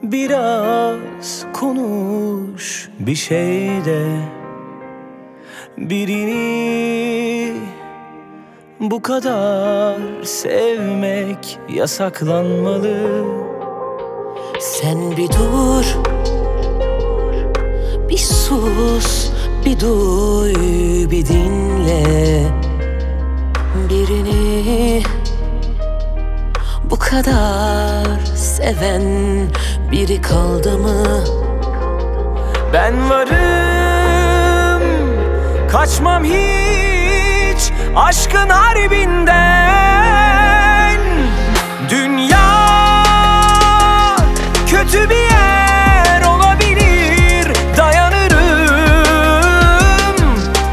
Biraz konuş bir şeyde, birini bu kadar sevmek yasaklanmalı. Sen bir dur, bir sus, bir duy, bir dinle. Birini bu kadar seven biri kaldı mı? Ben varım, kaçmam hiç aşkın harbinden. Dünya kötü bir yer olabilir, dayanırım.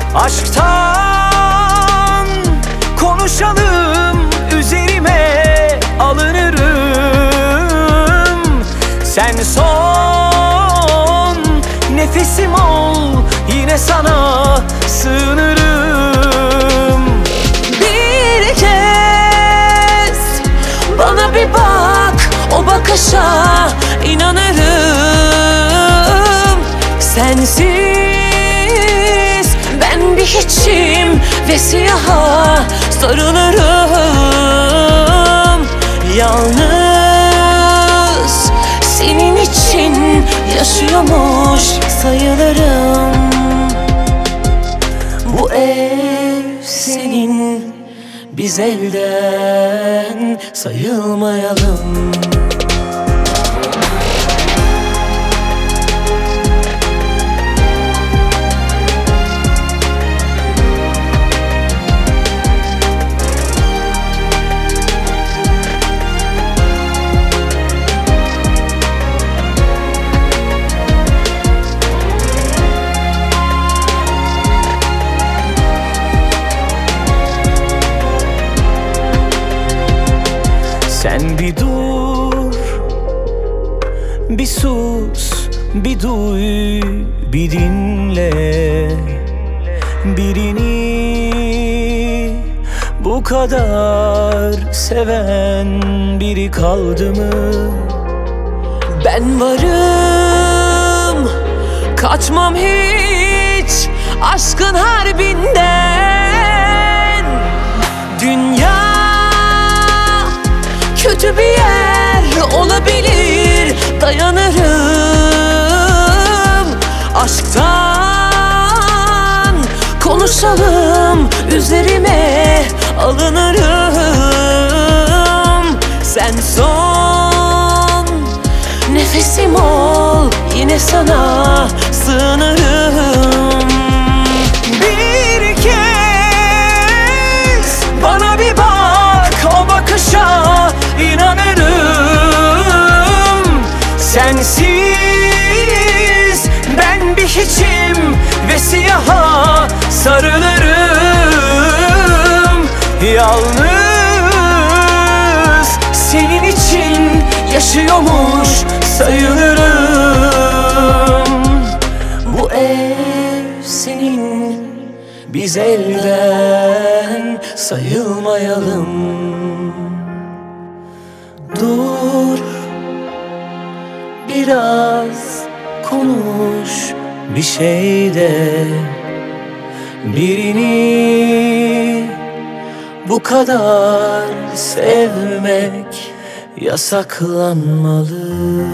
Aşktan konuşalım, üzerime alınırım. Sen son nefesim ol, yine sana sığınırım. Bir kez bana bir bak, o bakışa inanırım. Sensiz ben bir hiçim ve siyaha sarılırım. Yalnız senin için yaşıyormuş sayılırım. Bu ev senin, biz elden sayılmayalım. Sen bir dur, bir sus, bir duy, bir dinle. Birini bu kadar seven biri kaldı mı? Ben varım, kaçmam hiç aşkın harbinden. Dünya kötü bir yer olabilir, dayanırım. Aşktan konuşalım, üzerime alınırım. Sen son nefesim ol, yine sana sığınırım. Bir kez bana bir bak, o bakışa inanırım. Sensiz ben bir hiçim ve siyaha sarılırım. Yalnız senin için yaşıyormuş sayılırım. Bu ev senin, biz elden sayılmayalım. Dur, biraz konuş bir şeyde, birini bu kadar sevmek yasaklanmalı.